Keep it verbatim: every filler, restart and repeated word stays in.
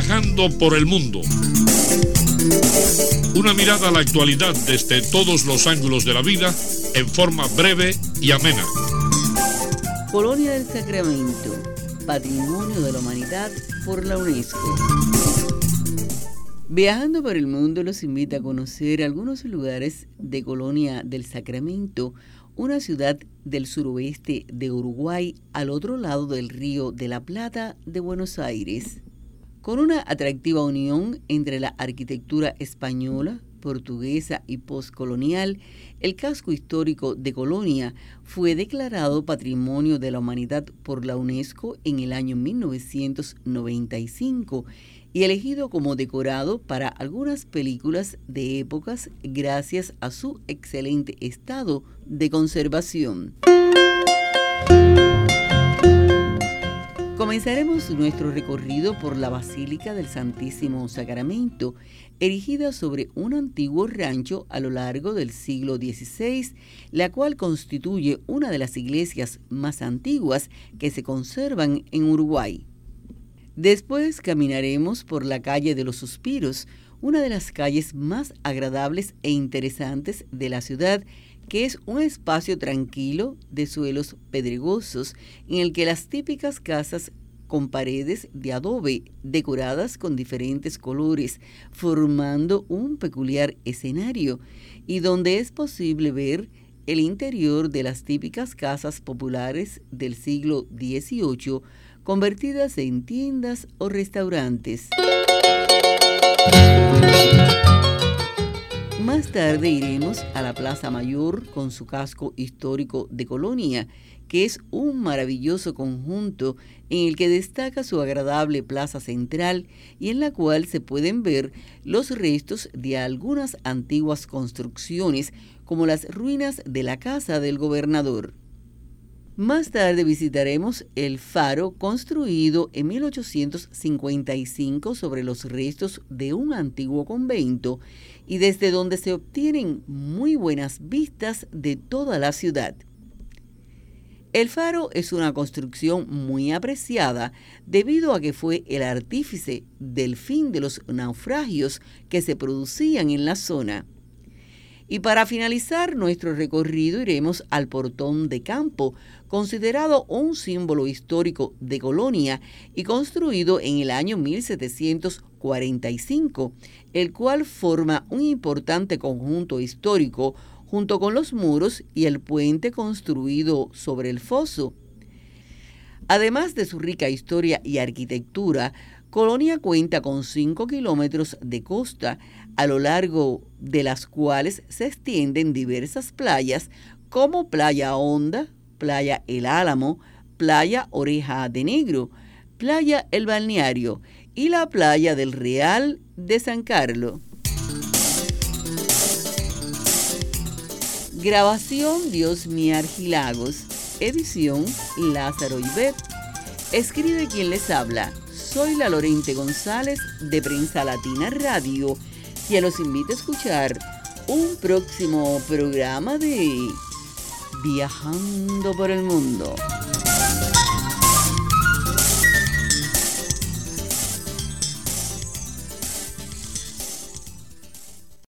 Viajando por el mundo. Una mirada a la actualidad desde todos los ángulos de la vida en forma breve y amena. Colonia del Sacramento, Patrimonio de la Humanidad por la UNESCO. Viajando por el mundo los invita a conocer algunos lugares de Colonia del Sacramento, una ciudad del suroeste de Uruguay, al otro lado del Río de la Plata de Buenos Aires. Con una atractiva unión entre la arquitectura española, portuguesa y postcolonial, el casco histórico de Colonia fue declarado Patrimonio de la Humanidad por la UNESCO en el año mil novecientos noventa y cinco y elegido como decorado para algunas películas de épocas gracias a su excelente estado de conservación. Comenzaremos nuestro recorrido por la Basílica del Santísimo Sacramento, erigida sobre un antiguo rancho a lo largo del siglo dieciséis, la cual constituye una de las iglesias más antiguas que se conservan en Uruguay. Después caminaremos por la calle de los Suspiros, una de las calles más agradables e interesantes de la ciudad, que es un espacio tranquilo de suelos pedregosos en el que las típicas casas con paredes de adobe decoradas con diferentes colores, formando un peculiar escenario, y donde es posible ver el interior de las típicas casas populares del siglo dieciocho, convertidas en tiendas o restaurantes. Más tarde iremos a la Plaza Mayor con su casco histórico de Colonia, que es un maravilloso conjunto en el que destaca su agradable plaza central y en la cual se pueden ver los restos de algunas antiguas construcciones, como las ruinas de la casa del gobernador. Más tarde visitaremos el faro construido en mil ochocientos cincuenta y cinco sobre los restos de un antiguo convento y desde donde se obtienen muy buenas vistas de toda la ciudad. El faro es una construcción muy apreciada debido a que fue el artífice del fin de los naufragios que se producían en la zona. Y para finalizar nuestro recorrido iremos al Portón de Campo, considerado un símbolo histórico de Colonia y construido en el año mil setecientos cuarenta y cinco, el cual forma un importante conjunto histórico junto con los muros y el puente construido sobre el foso. Además de su rica historia y arquitectura, Colonia cuenta con cinco kilómetros de costa, a lo largo de las cuales se extienden diversas playas como Playa Honda, Playa El Álamo, Playa Oreja de Negro, Playa El Balneario y la Playa del Real de San Carlos. Grabación Diosmi Argilagos, edición Lázaro Ibet. Escribe quien les habla. Soy la Lorente González de Prensa Latina Radio, y los invito a escuchar un próximo programa de Viajando por el Mundo.